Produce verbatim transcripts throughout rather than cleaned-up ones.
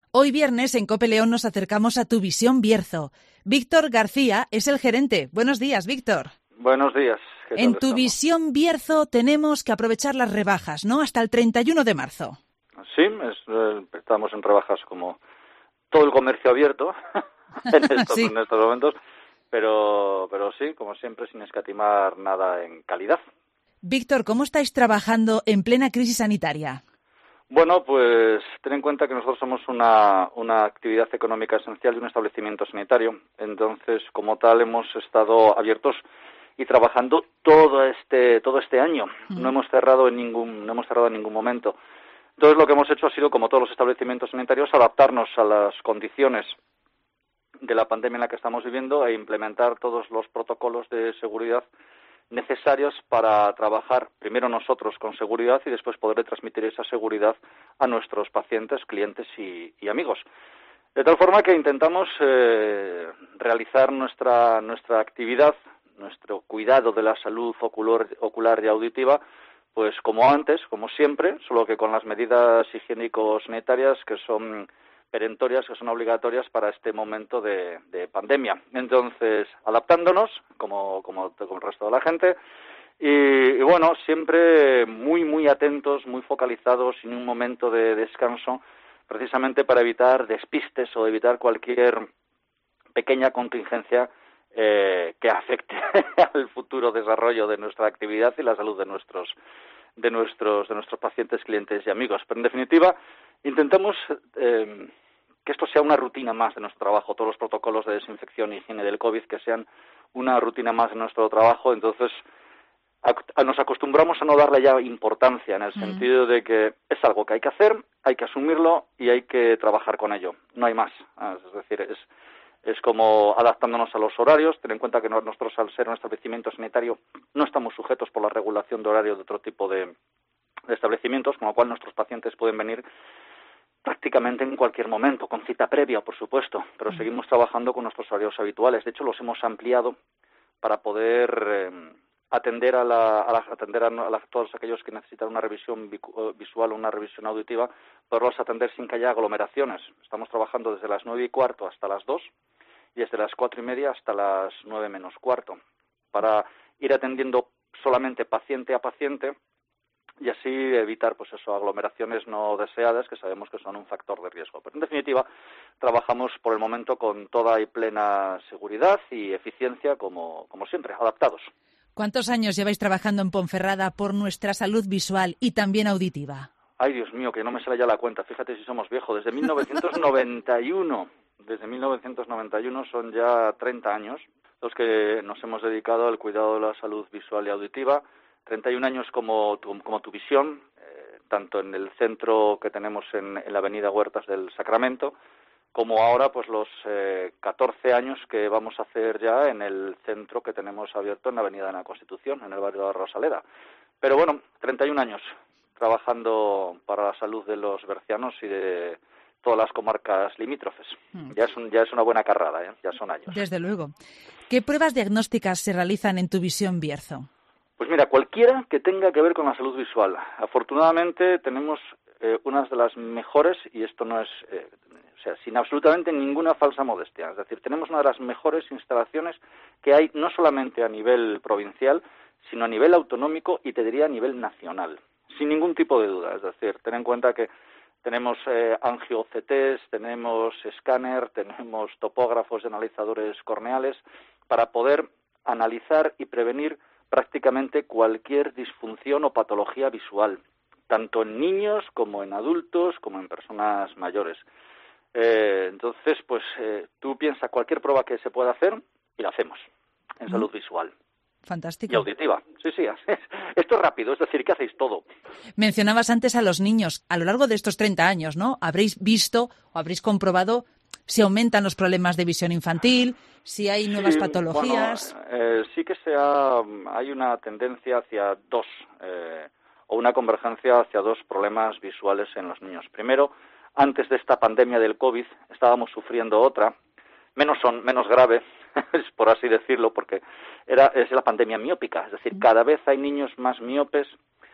Hoy viernes en COPE León nos acercamos a Tu Visión Bierzo. Víctor García es el gerente. Buenos días, Víctor. Buenos días. En Tu Visión Bierzo tenemos que aprovechar las rebajas, ¿no? Hasta el treinta y uno de marzo. Sí, es, eh, estamos en rebajas como todo el comercio abierto en, estos, sí. en estos momentos, pero, pero sí, como siempre, sin escatimar nada en calidad. Víctor, ¿cómo estáis trabajando en plena crisis sanitaria? Bueno, pues ten en cuenta que nosotros somos una, una actividad económica esencial de un establecimiento sanitario. Entonces, como tal, hemos estado abiertos y trabajando todo este todo este año. Mm. No hemos cerrado en ningún no hemos cerrado en ningún momento. Entonces, lo que hemos hecho ha sido, como todos los establecimientos sanitarios, adaptarnos a las condiciones de la pandemia en la que estamos viviendo e implementar todos los protocolos de seguridad necesarios para trabajar primero nosotros con seguridad y después poder transmitir esa seguridad a nuestros pacientes, clientes y, y amigos. De tal forma que intentamos eh, realizar nuestra nuestra actividad, nuestro cuidado de la salud ocular, ocular y auditiva, pues como antes, como siempre, solo que con las medidas higiénico-sanitarias que son perentorias, que son obligatorias para este momento de, de pandemia. Entonces, adaptándonos, como, como, como el resto de la gente, y, y bueno, siempre muy, muy atentos, muy focalizados, sin un momento de descanso, precisamente para evitar despistes o evitar cualquier pequeña contingencia eh, que afecte al futuro desarrollo de nuestra actividad y la salud de nuestros, de nuestros, de nuestros pacientes, clientes y amigos. Pero en definitiva, intentamos eh, que esto sea una rutina más de nuestro trabajo, todos los protocolos de desinfección y higiene del COVID que sean una rutina más de nuestro trabajo. Entonces, a, a, nos acostumbramos a no darle ya importancia, en el mm. sentido de que es algo que hay que hacer, hay que asumirlo y hay que trabajar con ello. No hay más. Es decir, es, es como adaptándonos a los horarios. Ten en cuenta que nosotros, al ser un establecimiento sanitario, no estamos sujetos por la regulación de horario de otro tipo de, de establecimientos, con lo cual nuestros pacientes pueden venir prácticamente en cualquier momento, con cita previa, por supuesto, pero seguimos trabajando con nuestros horarios habituales. De hecho, los hemos ampliado para poder eh, atender a, la, a, la, atender a, la, a todos aquellos que necesitan una revisión visual o una revisión auditiva, poderlos atender sin que haya aglomeraciones. Estamos trabajando desde las nueve y cuarto hasta las dos y desde las cuatro y media hasta las nueve menos cuarto, para ir atendiendo solamente paciente a paciente y así evitar, pues eso, aglomeraciones no deseadas, que sabemos que son un factor de riesgo. Pero en definitiva, trabajamos por el momento con toda y plena seguridad y eficiencia, como, como siempre, adaptados. ¿Cuántos años lleváis trabajando en Ponferrada por nuestra salud visual y también auditiva? Ay, Dios mío, que no me sale ya la cuenta. Fíjate si somos viejos. Desde mil novecientos noventa y uno. Desde mil novecientos noventa y uno son ya treinta años los que nos hemos dedicado al cuidado de la salud visual y auditiva. treinta y un años como tu, como tu visión, eh, tanto en el centro que tenemos en, en la avenida Huertas del Sacramento, como ahora pues los eh, catorce años que vamos a hacer ya en el centro que tenemos abierto en la avenida de la Constitución, en el barrio de Rosaleda. Pero bueno, treinta y un años trabajando para la salud de los bercianos y de todas las comarcas limítrofes. Mm. Ya es un, ya es una buena carrada, ¿eh? Ya son años. Desde luego. ¿Qué pruebas diagnósticas se realizan en Tu Visión Bierzo? Pues mira, cualquiera que tenga que ver con la salud visual. Afortunadamente tenemos eh, unas de las mejores, y esto no es, eh, o sea, sin absolutamente ninguna falsa modestia. Es decir, tenemos una de las mejores instalaciones que hay no solamente a nivel provincial, sino a nivel autonómico y te diría a nivel nacional, sin ningún tipo de duda. Es decir, ten en cuenta que tenemos eh, angio-C Ts, tenemos escáner, tenemos topógrafos y analizadores corneales para poder analizar y prevenir prácticamente cualquier disfunción o patología visual, tanto en niños como en adultos, como en personas mayores. Eh, entonces, pues eh, tú piensas cualquier prueba que se pueda hacer y la hacemos en mm. salud visual. Fantástico. Y auditiva. Sí, sí. Esto es rápido, es decir, que hacéis todo. Mencionabas antes a los niños. A lo largo de estos treinta años, ¿no? Habréis visto o habréis comprobado si aumentan los problemas de visión infantil, si hay nuevas sí, patologías. Bueno, eh, sí que sea, hay una tendencia hacia dos, eh, o una convergencia hacia dos problemas visuales en los niños. Primero, antes de esta pandemia del COVID, estábamos sufriendo otra, menos son, menos grave, por así decirlo, porque era es la pandemia miópica. Es decir, cada vez hay niños más miopes,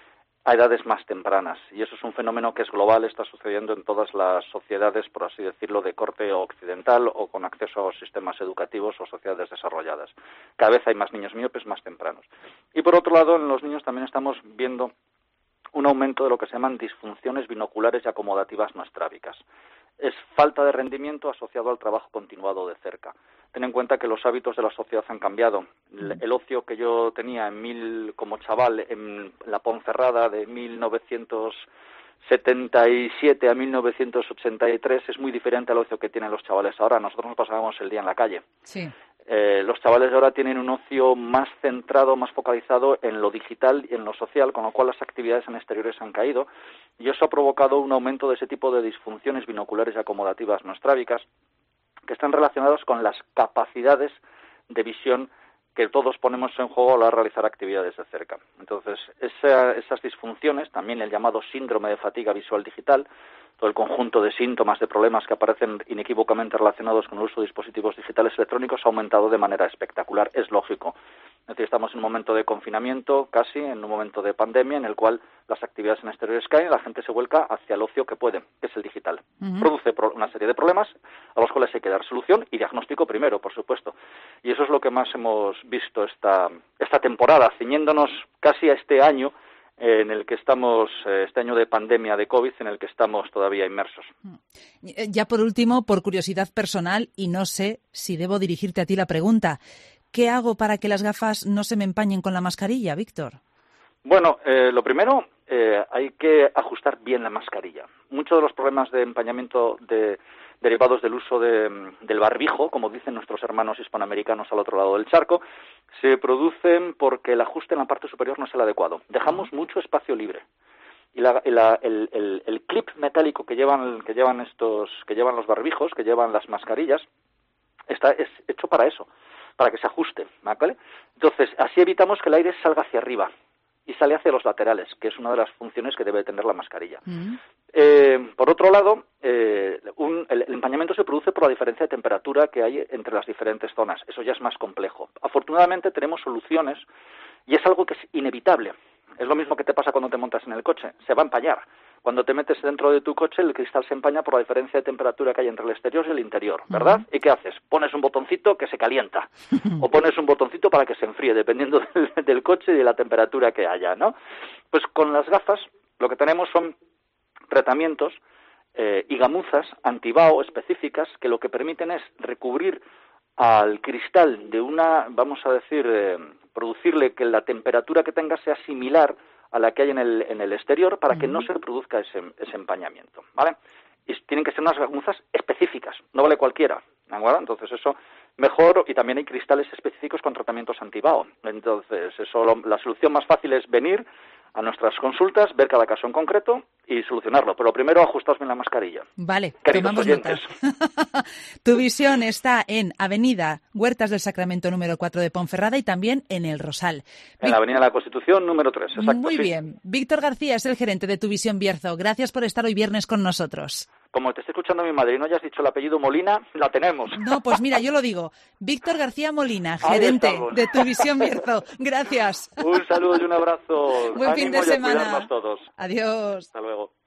a edades más tempranas. Y eso es un fenómeno que es global, está sucediendo en todas las sociedades, por así decirlo, de corte occidental o con acceso a sistemas educativos o sociedades desarrolladas. Cada vez hay más niños miopes más tempranos. Y por otro lado, en los niños también estamos viendo un aumento de lo que se llaman disfunciones binoculares y acomodativas no estrávicas. Es falta de rendimiento asociado al trabajo continuado de cerca. Ten en cuenta que los hábitos de la sociedad han cambiado. El, el ocio que yo tenía en mil, como chaval en la Ponferrada de mil novecientos setenta y siete a mil novecientos ochenta y tres es muy diferente al ocio que tienen los chavales ahora. Nosotros nos pasábamos el día en la calle. Sí. Eh, los chavales de ahora tienen un ocio más centrado, más focalizado en lo digital y en lo social, con lo cual las actividades en exteriores han caído, y eso ha provocado un aumento de ese tipo de disfunciones binoculares y acomodativas no estrávicas, que están relacionadas con las capacidades de visión que todos ponemos en juego a la hora de realizar actividades de cerca. Entonces, esa, esas disfunciones, también el llamado síndrome de fatiga visual digital, todo el conjunto de síntomas, de problemas que aparecen inequívocamente relacionados con el uso de dispositivos digitales electrónicos ha aumentado de manera espectacular. Es lógico. Es decir, estamos en un momento de confinamiento, casi, en un momento de pandemia, en el cual las actividades en exteriores caen y la gente se vuelca hacia el ocio que puede, que es el digital. Uh-huh. Produce una serie de problemas a los cuales hay que dar solución y diagnóstico primero, por supuesto. Y eso es lo que más hemos visto esta, esta temporada, ciñéndonos casi a este año en el que estamos, este año de pandemia de COVID, en el que estamos todavía inmersos. Ya por último, por curiosidad personal, y no sé si debo dirigirte a ti la pregunta, ¿qué hago para que las gafas no se me empañen con la mascarilla, Víctor? Bueno, eh, lo primero, eh, hay que ajustar bien la mascarilla. Muchos de los problemas de empañamiento de, derivados del uso de, del barbijo, como dicen nuestros hermanos hispanoamericanos al otro lado del charco, se producen porque el ajuste en la parte superior no es el adecuado. Dejamos mucho espacio libre. Y la, la, el, el, el clip metálico que llevan, que llevan estos, que llevan los barbijos, que llevan las mascarillas, está es hecho para eso, para que se ajuste, ¿vale? Entonces, así evitamos que el aire salga hacia arriba y sale hacia los laterales, que es una de las funciones que debe tener la mascarilla. Mm. Eh, por otro lado, eh, un, el, el empañamiento se produce por la diferencia de temperatura que hay entre las diferentes zonas. Eso ya es más complejo. Afortunadamente tenemos soluciones y es algo que es inevitable. Es lo mismo que te pasa cuando te montas en el coche. Se va a empañar. Cuando te metes dentro de tu coche, el cristal se empaña por la diferencia de temperatura que hay entre el exterior y el interior, ¿verdad? Uh-huh. ¿Y qué haces? Pones un botoncito que se calienta o pones un botoncito para que se enfríe, dependiendo del, del coche y de la temperatura que haya, ¿no? Pues con las gafas lo que tenemos son tratamientos eh, y gamuzas antibao específicas que lo que permiten es recubrir al cristal de una, vamos a decir, eh, producirle que la temperatura que tenga sea similar a la que hay en el, en el exterior para que uh-huh. no se produzca ese, ese empañamiento, ¿vale? Y tienen que ser unas gamuzas específicas, no vale cualquiera, ¿de acuerdo? Entonces eso mejor, y también hay cristales específicos con tratamientos antibao. Entonces eso, lo, la solución más fácil es venir a nuestras consultas, ver cada caso en concreto y solucionarlo. Pero primero ajustaos bien la mascarilla. Vale, queridos tomamos oyentes. Nota. Tu visión está en Avenida Huertas del Sacramento número cuatro de Ponferrada y también en El Rosal. En la Avenida de la Constitución número tres, exacto. Muy sí. bien. Víctor García es el gerente de Tu Visión Bierzo. Gracias por estar hoy viernes con nosotros. Como te estoy escuchando mi madre y no hayas dicho el apellido Molina, la tenemos. No, pues mira, yo lo digo. Víctor García Molina, gerente de Tu Visión Bierzo. Gracias. Un saludo y un abrazo. Buen fin de semana. Todos. Adiós. Hasta luego.